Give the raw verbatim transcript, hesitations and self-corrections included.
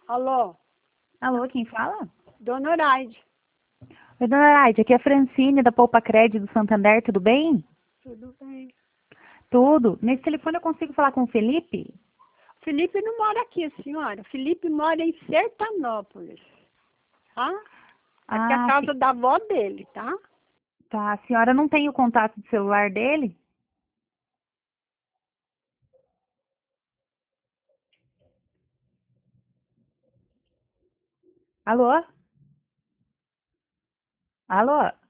Alô, Alô, quem fala? dona Horaide. Oi, dona Araide, aqui é a Francine da Poupa Crédito do Santander, tudo bem? Tudo bem? Tudo. Nesse telefone eu consigo falar com o Felipe? Felipe não mora aqui, senhora. Felipe mora em Sertanópolis, tá? Aqui é a Ah, sim. casa da avó dele, tá? Tá. A senhora não tem o contato do celular dele? Alô? Alô?